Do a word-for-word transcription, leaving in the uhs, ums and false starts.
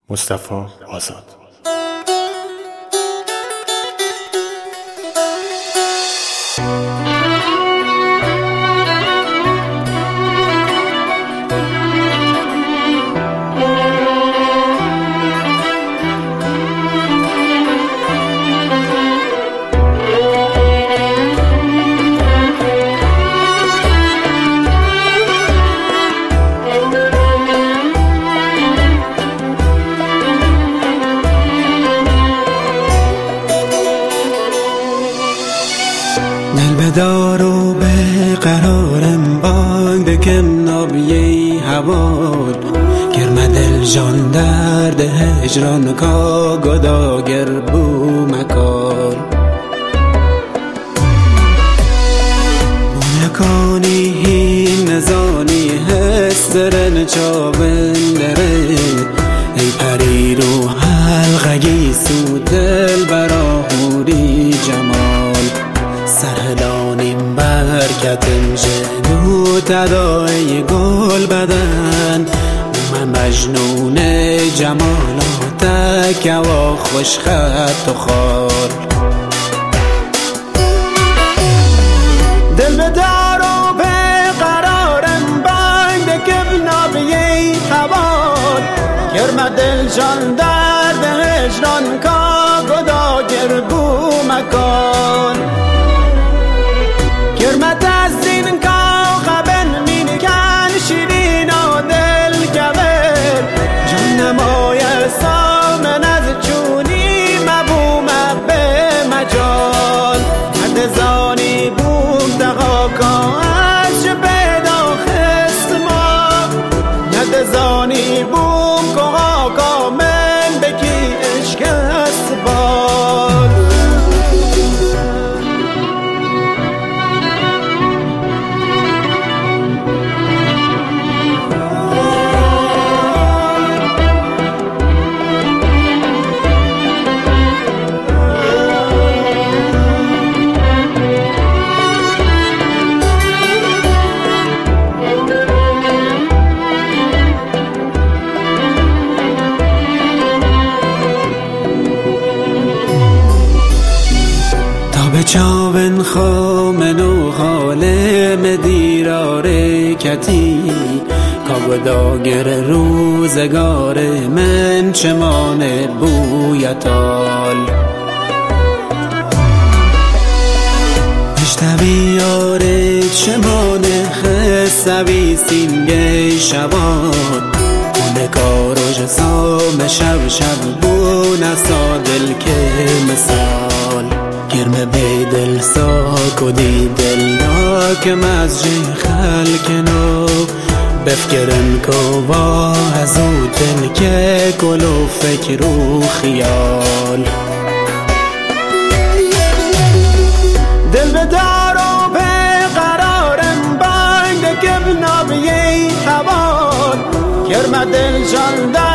مصطفی آزاد. دل بدار و به قرارم بانگ بکم نابیه هواد گرم دل جان درد هجران کا گداگر بو مکال بومکانی هین نزانی هسترن چاوندره ای پری رو حلقگی سو دل براهوری جمال سرهلانیم برکتم جنو تدای گل بدن من مجنون جمالاتک و خوش خط و خال دل بدار و به قرارم بند که نابیه هوال گرم دل جان درد هجران کا گداگر بو مکان گرمت از این کاغبن مین کن شیرین و دل کبر جان نمای سامن از چونی مبوم به مجال ندزانی بوم دقاقا از پیدا خست ما ندزانی بوم کاقا من بکی اشکست باد به چاون خامن و حالم دیراره کتی کابداگر روزگار من چمان بویتال اشتوی یاره چمان خسوی سینگه شبان کنه کاروش سام شب شب بو نسا دل که مثال گرم به دل ساک و دی دل ناکم از جی خلک نو بفکرن کوا از او دل که کل و فکر و خیال دل بدار و به قرارم بند که بنابیه هوال گرم دل جان در